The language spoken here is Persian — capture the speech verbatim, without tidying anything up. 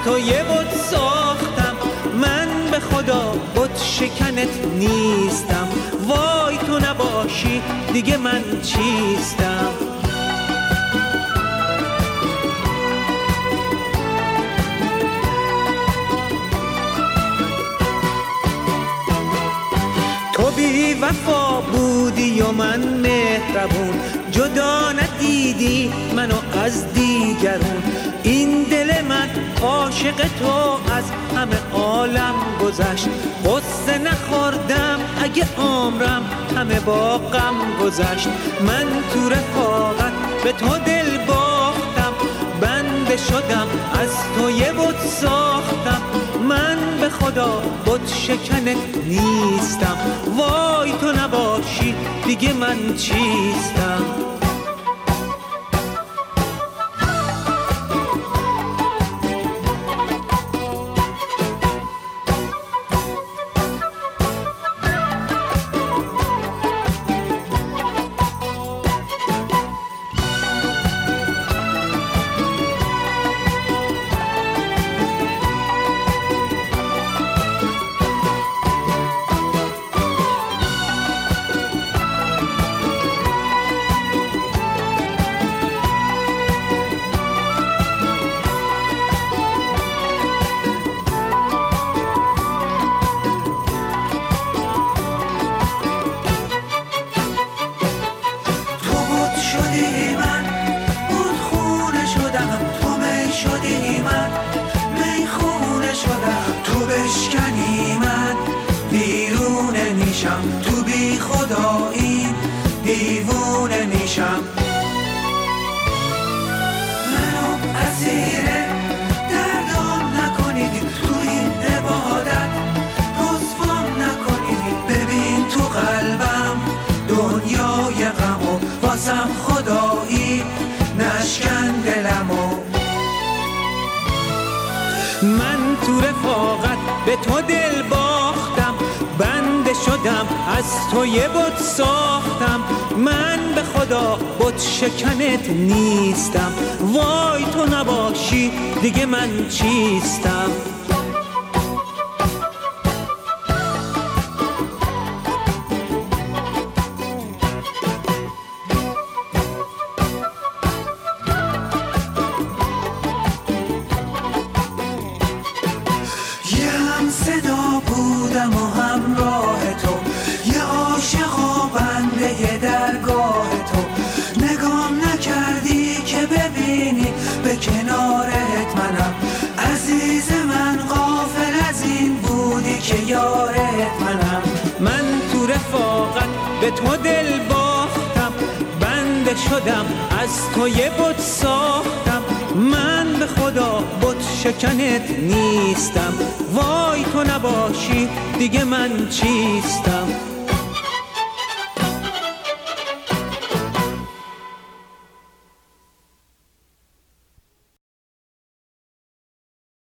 تو یه بت ساختم، من به خدا بت شکنت نیستم. وای تو نباشی دیگه من چیستم؟ تو بی وفا بودی و من مهربون، جدا ندیدی منو از دیگرون. این دل من عاشق تو از همه عالم گذشت. غصه نخوردم اگه عمرم همه با غم گذشت. من تو رفاقت به تو دل باختم، بنده شدم از تو یه بت ساختم. من به خدا بت شکنت نیستم. وای تو نباشی دیگه من چیستم؟ تو بی خدایی دیوونه میشم. منو اسیر دردام نکنید، تو این عبادت رسوام نکنید. ببین تو قلبم دنیای غمو، واسم خدایی نشکن دلمو. من تو رفاقت به تو دل باختم، بنده شدم از تو یه بت ساختم. من به خدا بت شکنت نیستم. وای تو نباشی دیگه من چیستم؟ یه هم صدا بودم و همراه تو، یه عاشق و بنده درگاه تو. نگام نکردی که ببینی به کنارت منم. عزیز من غافل از این بودی که یارت منم. من تو رفاقت به تو دل باختم، بنده شدم از تو یه بت ساختم. من به خدا بت شکنت نیستم. وای تو نباشی دیگه من چیستم؟